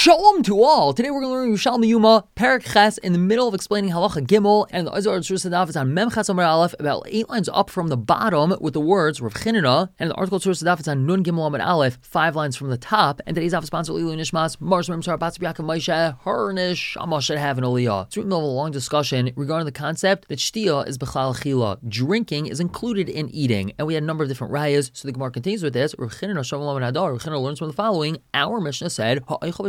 Shalom to all! Today we're going to learn Yerushalmi Yuma, Perek Ches, in the middle of explaining Halacha Gimel, and the Azor Tzur Sadaf is on Mem Ches Amar Aleph, about 8 lines up from the bottom with the words Rav Chinina, and the article Tzur Sadaf is on Nun Gimel Amar Aleph, 5 lines from the top, and today's Av sponsor Lilu Nishmas, Mars Mem Sar Batz B'Yaakov Moshe, Harnish, Shama should have an Aliyah. It's written over a long discussion regarding the concept that Shtia is B'chlal Chila. Drinking is included in eating, and we had a number of different rayas, so the Gemara continues with this. Rav Chinina Shalom Hadar, Rav Chinina learns from the following. Our Mishnah said,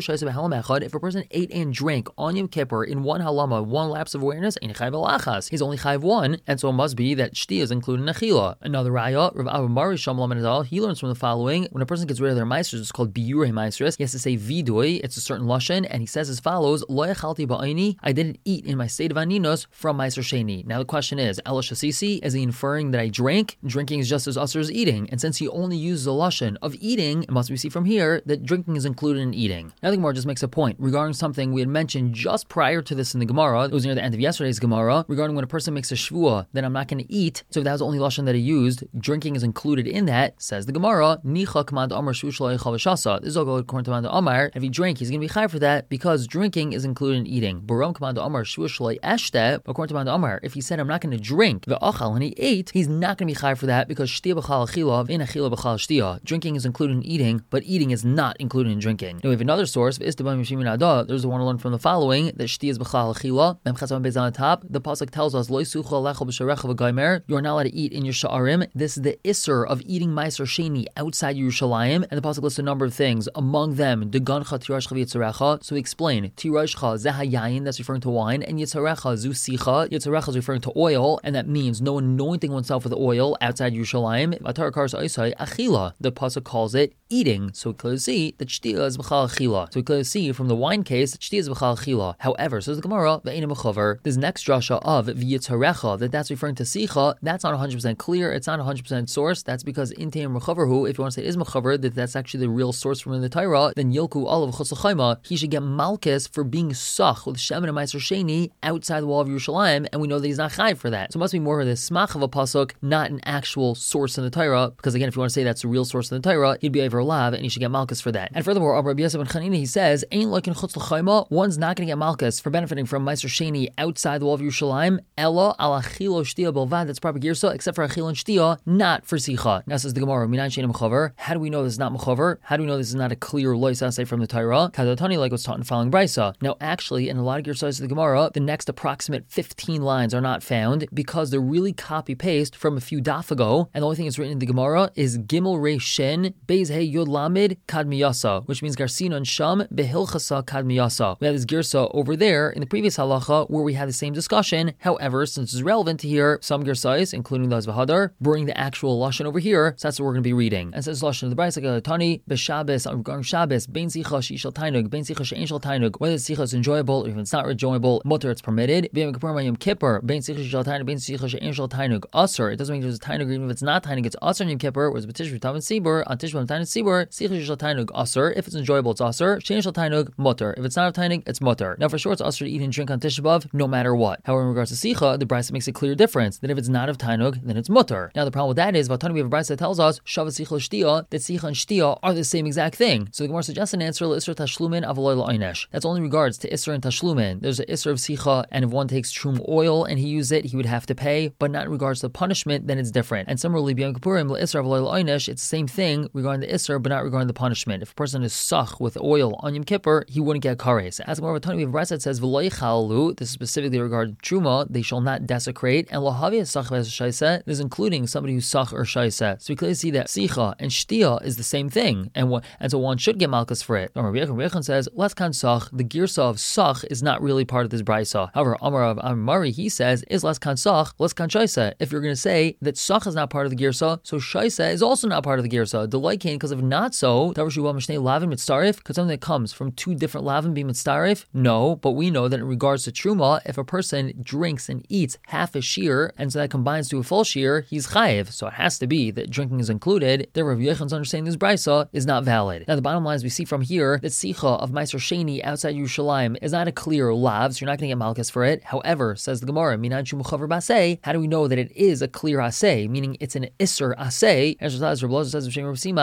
if a person ate and drank on Yom Kippur in one halama, one lapse of awareness, he's only chayv one, and so it must be that shti is included in achila. Another raya, Rav Abba Mari Shalom Menadal, he learns from the following: when a person gets rid of their maestros, it's called biyurei maestros. He has to say vidui, it's a certain lashon, and he says as follows: Lo yachalti ba'aini, I didn't eat in my state of aninos from meiser sheni. Now the question is, Ela shasisi, is he inferring that I drank? Drinking is just as usher as eating, and since he only uses the lashon of eating, it must be seen from here that drinking is included in eating. Now the Gemara just makes a point regarding something we had mentioned just prior to this in the Gemara. It was near the end of yesterday's Gemara regarding when a person makes a shvua that I'm not going to eat. So if that was the only lashon that he used, drinking is included in that. Says the Gemara, Nicha Command Amar Shvu Shalai Chavashasa. This is all good according to Command Amar. If he drank, he's going to be chayv for that because drinking is included in eating. Baram Command Amar Shvu Shalai Eshte. According to Command Amar, if he said I'm not going to drink the achal and he ate, he's not going to be chayv for that because shtia b'chal achila v'in achila b'chal shtia. Drinking is included in eating, but eating is not included in drinking. Now we have another source. There's the one to learn from the following that shti is b'chal achila. Mem chesam beis on the top. The pasuk tells us lo yisucha lechol b'sharecha v'gaimer. You are not allowed to eat in your sha'arim. This is the isser of eating meiser sheni outside Yerushalayim. And the pasuk lists a number of things. Among them, degancha tirashcha v'yitzarecha. So we explain tirashcha zehayayin, that's referring to wine, and yitzarecha zusicha. Yitzarecha is referring to oil, and that means no anointing oneself with oil outside Yerushalayim. Vatar kars oisai achila. The pasuk calls it eating. So we clearly see that shtia is b'chal achila. So we clearly see from the wine case that shtia is b'chal achila. However, says the Gemara, ve'enim mechaver. This next drasha of v'yitzarecha, that's referring to sicha, that's not 100% clear. It's not 100% source. That's because in teim mechaverhu, if you want to say it is mechaver, that that's actually the real source from the Torah, then yilku olav chosachayma, he should get malchus for being sach with shem and meiser sheni outside the wall of Yerushalayim, and we know that he's not chayv for that. So it must be more of the smach of a pasuk, not an actual source in the Torah, because again, if you want to say that's the real source in the Torah, he'd be over lav, and he should get malchus for that. And furthermore, Rabbi Yosef ben Chanina, he says, ain't like in chutz l'chayma, one's not going to get malchus for benefiting from meiser sheni outside the wall of Yerushalayim, ella ala achilo shtia belvad, that's proper girsa, except for achilo and shtia, not for sicha. Now says the Gemara, minan shein mechaver. How do we know this is not mechaver? How do we know this is not a clear lois asay from the Torah? Kadatani, like what's taught in following brisa. Now actually, in a lot of girsas of the Gemara, the next approximate 15 lines are not found because they're really copy paste from a few daf ago, and the only thing that's written in the Gemara is gimel rei shin beis hey yod lamid kadmiyasa, which means garsinon sham behilchasa kadmiyasa. We have this girsa over there in the previous halacha where we had the same discussion. However, since it's relevant to here, some girsais, including those v'hadar, bring the actual lashon over here, so that's what we're going to be reading. And says lashon of the brayso like Tani b'Shabbos regarding Shabbos bein sicha she'ishal tainug bein sicha she'ein shal tainug, whether the sicha is enjoyable or if it's not enjoyable, mutter it's permitted. B'yom kippur yom kippur bein sicha she'ishal tainug bein sicha she'ein shal tainug asur. It doesn't mean there's a tainug even if it's not tainug, it's asur in yom kippur. Whereas b'tishri tavan sibur on tishvan tainug sibur sicha she'ishal tainug asur. If it's enjoyable, it's asur. She'ein shal tainug mutter. If it's not a tainug, it's mutter. Now for sure, it's asur to eat and drink on Tisha B'av no matter what. However, in regards to sicha, the brayso makes a clear difference that if it's not of tainug, then it's mutter. Now the problem with that is, Vatani, we have a brayso that tells us shavas sicha shtia, that sicha and shtia are the same exact thing. So the Gemara suggests an answer l'isra tashlumin avoloy la'onesh. That's only regards to isra and tashlumin. There's an isra of sicha, and if one takes trum oil and he uses it, he would have to pay, but not in regards to punishment, then it's different. And similarly, b'yom kippurim l'isra avoloy la'onesh, it's the same thing regarding the isra, but not regarding the punishment. If a person is sach with oil on Yom Kippur, he wouldn't get kares. As more of a Vatani, we have a brayso that says v'lo yichalu. This is specifically regarding truma. They shall not desecrate. And lohavi sach v'eshaisa. This is including somebody who's sach or shaisa. So we clearly see that sicha and shtia is the same thing, and so one should get malchus for it. Rabbi Yechon says leskan sach. The girsa of sach is not really part of this brayso. However, Amar of Amari, he says is leskan sach, leskan shaisa. If you're going to say that sach is not part of the girsa, so shaisa is also not part of the girsa. The like because if not so, davar shuva mishnei lavin mitzarif. Could something that comes from two different lavin be mitzarif? No, but we know that in regards to truma, if a person drinks and eats half a shear, and so that combines to a full shear, he's chayiv. So it has to be that drinking is included. The Rav Yechon's understanding this brayso is not valid. Now the bottom line is we see from here that sicha of meiser sheni outside Yerushalayim is not a clear lav, so you're not going to get malchus for it. However, says the Gemara, minan shu mechaver basei, how do we know that it is a clear asay, meaning it's an iser asay? As Rav says, Rav says,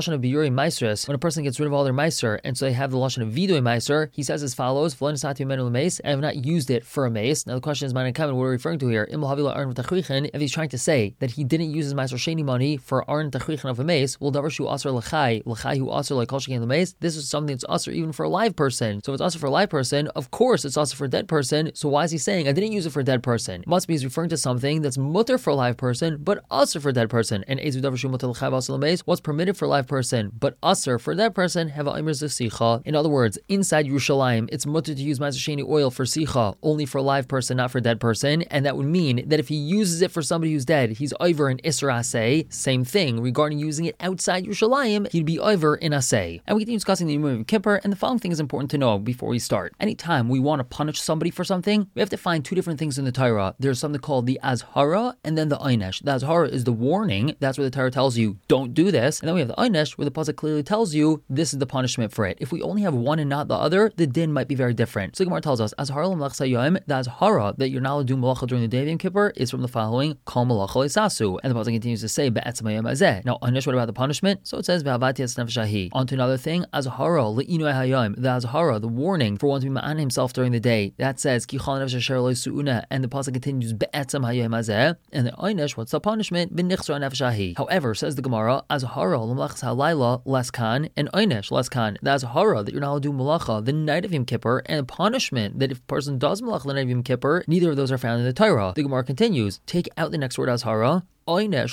lashon of biyuri maestris when a person gets rid of all their meiser, and so they have the lashon of vidui meiser. He says as follows: I have not used it for a mace. Now the question is, what are we referring to here? If he's trying to say that he didn't use his meiser sheni money for aron tachrichen of a mace, well, davar shu aser l'chai who aser like kol shekein l'mace. This is something that's aser even for a live person. So if it's aser for a live person, of course it's aser for a dead person. So why is he saying I didn't use it for a dead person? It must be he's referring to something that's mutter for a live person, but aser for a dead person. And ezu davar shu mutter l'chai aser l'mace, what's permitted for a live person, but aser for a dead person, have a omer zesicha. In other words, inside Yerushalayim, it's mutter to use meiser sheni oil for sicha, only for a live person, not for a dead person. And that would mean that if he uses it for somebody who's dead, he's over in Isra Aseh. Same thing regarding using it outside Yerushalayim, he'd be over in Aseh. And we continue discussing the Yom Yom Kippur, and the following thing is important to know before we start. Anytime we want to punish somebody for something, we have to find two different things in the Torah. There's something called the Azhara and then the Einesh. The Azhara is the warning. That's where the Torah tells you, don't do this. And then we have the Einesh, where the pasuk clearly tells you, this is the punishment for it. If we only have one and not the other, the din might be very different. So Gemara tells us, Azhara l'malach sayom, the Azhara that you're not allowed to do malacha during the day of Yom Kippur is from the following: Kol malacha leisasu. And the pasuk continues to say, be'etzem hayom hazeh. Now, Einesh, what about the punishment? So it says, ve'avati es nefesh. On to another thing, Azhara le'inui hayom, the Azhara, the warning for one to be ma'an himself during the day. That says, ki chol nefesh asher lo su'una, and the pasuk continues, be'etzem hayom hazeh. And the Einesh, what's the punishment? B'nichsra nefesh. However, says the Gemara, Azhara l'malachas halayla leskan, and Einesh leskan. The Azhara that you're not allowed to do malacha the night of Yom Kippur, and the punishment that if a person does malacha the night of Yom Kippur, neither of those are found in the Torah. The Gemara continues, take out the next word Azhara. It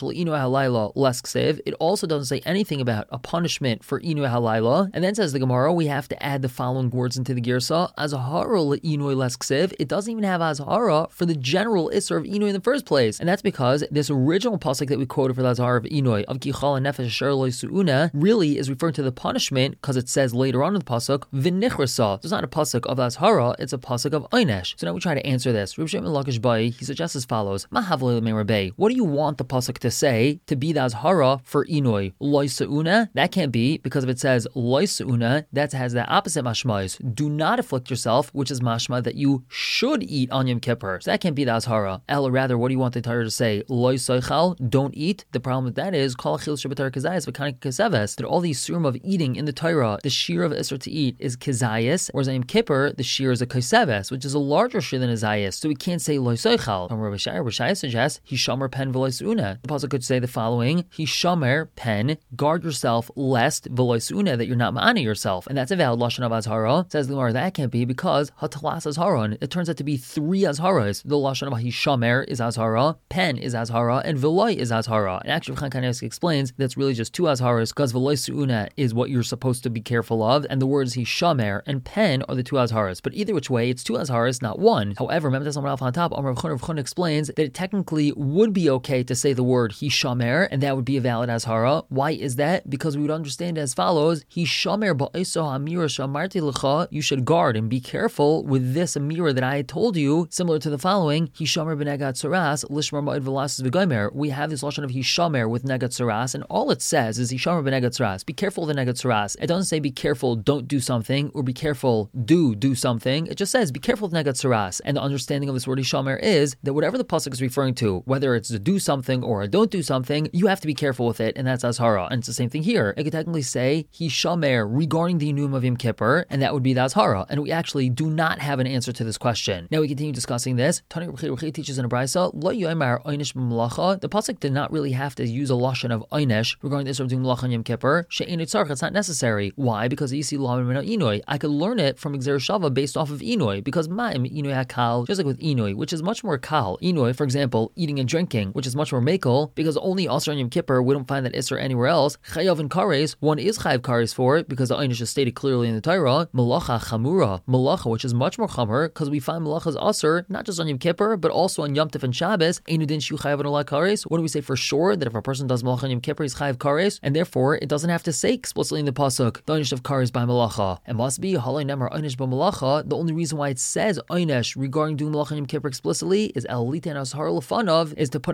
also doesn't say anything about a punishment for Inu Halayla. And then says the Gemara, we have to add the following words into the Girsa. Azhara le'inui lesksev. It doesn't even have Azhara for the general Isser of Inui in the first place. And that's because this original pasuk that we quoted for the Azhara of Inui, of Kichal and Nefesh Asher Lo Su'una, really is referring to the punishment because it says later on in the pasuk, V'nichrasa. It's not a pasuk of Azhara, it's a pasuk of Einesh. So now we try to answer this. Reb Shimon Lakish Bai, he suggests as follows, Mahavle Me'Rabei. What do you want the pasuk to say to be the Azhara for Inui? Loi Sa'una? That can't be, because if it says Loi Sa'una, that has the opposite mashmais. Do not afflict yourself, which is mashma that you should eat on Yom Kippur. So that can't be the Azhara. Or rather, what do you want the Torah to say? Loi Soichal? Don't eat. The problem with that is Kol Achil Shabbatar Kazayas V'kanik Kaseves, that all the surim of eating in the Torah, the shear of Isser to eat is Kazayas, whereas on Yom Kippur, the shear is a Kaseves, which is a larger shear than a Zayas. So we can't say Loi Soichal. And Rabbi Shai suggests Hishamar Pen V'loi Sa'una. The pasuk could say the following: Hishamer pen, guard yourself lest v'loi su'una, that you're not ma'ana yourself, and that's a valid lashon of Azhara. Says the Gemara, that can't be because hatalas Azharon. It turns out to be three Azharas. The lashon of Hishamer is Azhara, pen is Azhara, and v'loi is Azhara. And actually, Chaim Kanievsky explains that's really just two Azharas because v'loi su'una is what you're supposed to be careful of, and the words Hishamer and pen are the two Azharas. But either which way, it's two Azharas, not one. However, Mem Tes Amar Alf on top, Amar Rav Chun explains that it technically would be okay to say the word Hishamer, and that would be a valid Azhara. Why is that? Because we would understand as follows: Hishamer ba'isa amira shamarti lecha. You should guard and be careful with this amira that I had told you, similar to the following: Hishamer b'negat saras lishmar ma'id v'lasas v'gomer. We have this lashon of Hishamer with negat saras, and all it says is Hishamer b'negat saras. Be careful of the negat saras. It doesn't say be careful, don't do something, or be careful, do something. It just says be careful of negat saras. And the understanding of this word Hishamer is that whatever the pasuk is referring to, whether it's a do something or a don't do something, you have to be careful with it, and that's Azhara. And it's the same thing here. It could technically say Hishamer regarding the Inum of Yom Kippur, and that would be the Azhara. And we actually do not have an answer to this question. Now we continue discussing this. Tani Rechi teaches in a brisa, Lo yomer Einesh b'malacha. The pasuk did not really have to use a lashon of Einesh regarding this of doing malacha on Yom Kippur. She'ein tzarich, it's not necessary. Why? Because you see law min Inui. I could learn it from Gzer Shava based off of Inui, because ma'im Inui hakal, just like with Inui, which is much more kal. Inui, for example, eating and drinking, which is much more makel, because only also on Yom Kippur, we don't find that Isser anywhere else. Chayav and Kares, one is Chayav Kares for it, because the Einish is stated clearly in the Torah. Malacha Chamura, Malacha, which is much more Chamur, because we find Malacha's Asr, not just on Yom Kippur, but also on Yom Tov and Shabbos. Einudin Shu Chayav and Olah Kares. What do we say for sure? That if a person does Malacha on Yom Kippur, he's Chayav Kares, and therefore it doesn't have to say explicitly in the Pasuk, the Einish of Kares by Malacha. It must be Halay Nemar Einish by Malacha. The only reason why it says Einish regarding doing Malacha on Yom Kippur explicitly is El Litan Azhar Lefanov, is to put Azhar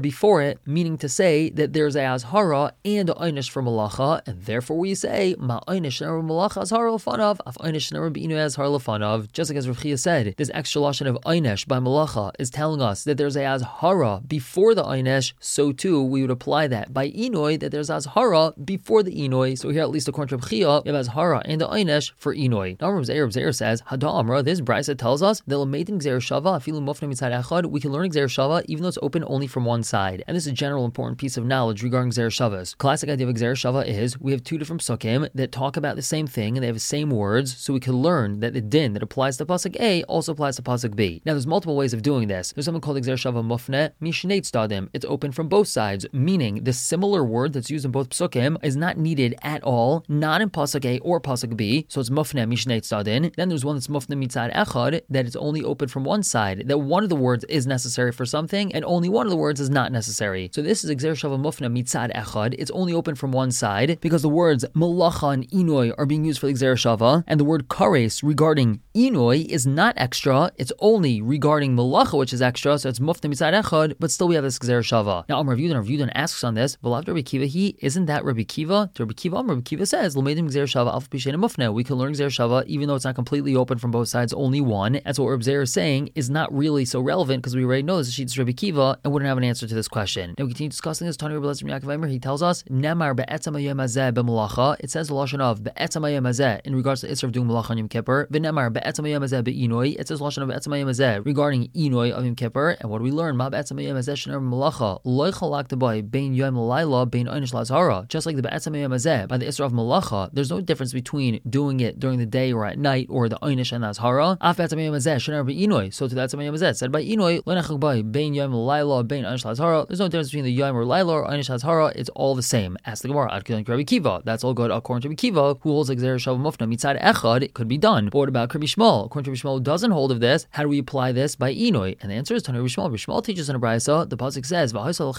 before it, meaning to say that there's a azhara and a einish for malacha, and therefore we say ma einish never malacha azhara lefanav, af einish never beinu azhara lefanav. Just like as Rav Chia said, this extra lashon of einish by malacha is telling us that there's a azhara before the einish. So too we would apply that by inoi, that there's azhara before the inoi. So here, at least according to Rav Chia, you have azhara and the einish for inoi. Now Rav Zeir says Hada Amra. This brisa tells us that l'meitin gzer shava afilu mofne mitzad echad. We can learn gzer shava even though it's open only from one side. And this is a general important piece of knowledge regarding gzer shavas. Classic idea of gzer shava is we have two different psukim that talk about the same thing and they have the same words, so we can learn that the din that applies to pasuk A also applies to pasuk B. Now there's multiple ways of doing this. There's something called gzer shava mufne mishneit stadim. It's open from both sides, meaning the similar word that's used in both psukim is not needed at all, not in pasuk A or pasuk B. So it's mufne mishneit stadim. Then there's one that's mufne mitzad echad, that it's only open from one side, that one of the words is necessary for something and only one of the words is not necessary. So this is gzer shava mufne mitzad echad. It's only open from one side because the words malacha and inoi are being used for the gzer shava, and the word kares regarding inoi is not extra, it's only regarding malacha which is extra, so it's mufne mitzad echad, but still we have this gzer shava. Now Rav Yudan asks on this, but after Rabbi Kiva, isn't that Rabbi Kiva? To Rabbi Kiva says, l'meidim gzer shava alf b'shein mufne. We can learn gzer shava even though it's not completely open from both sides, only one. And so what Reb Zeir is saying is not really so relevant because we already know this is Rabbi Kiva and wouldn't have an answer to this question. Now we continue discussing this. Tani Rabbi Elazar ben Yaakov Eimer, he tells us, Nemar be'etzam hayom hazeh b'malacha. It says the lashon of be'etzam hayom hazeh in regards to the Isra of doing malacha on Yom Kippur. V'nemar be'etzam hayom hazeh be'inoi. It says the lashon of be'etzam hayom hazeh regarding inoi of Yom Kippur. And what do we learn? Ma be'etzam hayom hazeh shener malacha lo yichalak t'bay bein yom l'layla bein einish l'azhara. Just like the be'etzam hayom hazeh by the Isra of malacha, there's no difference between doing it during the day or at night or the einish and the azhara. Af be'etzam hayom hazeh shener be'inoi. So to that be'etzam hayom hazeh said by inoi lo nechak bay bein yom l'layla bein einish l'azhara. There's no difference between the yom or layla or einish l'azhara. It's all the same. Ask the Gemara, Ad Kedon Rabbi Kiva. That's all good according to Rabbi Kiva, who holds like gzer shava mufna mitzad echad. It could be done. But what about Rabbi Shmuel? According to Rabbi Shmuel, who doesn't hold of this, how do we apply this by inoi? And the answer is Tani Rabbi Shmuel. Rabbi Shmuel teaches in a brisa. The pasuk says,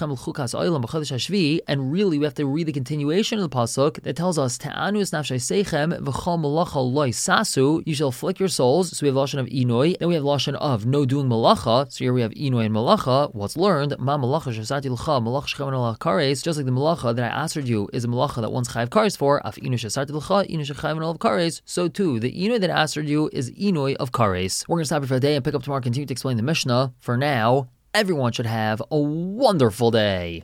and really we have to read the continuation of the pasuk that tells us, Ta'anu nafshay seichem v'chol malacha loy sasu. You shall afflict your souls. So we have lashon of inoi. Then we have lashon of no doing malacha. So here we have inoi and malacha. What's learned? Ma malacha shasati l'cha malacha shchavan ala kares. Just like the malacha that I answered you is a malacha that one's chayav kares for. Af inoi shasati l'cha inoi shchavan ala kares. So too, the inoi that I answered you is inoi of kares. We're going to stop here for the day and pick up tomorrow. Continue to explain the Mishnah. For now, everyone should have a wonderful day.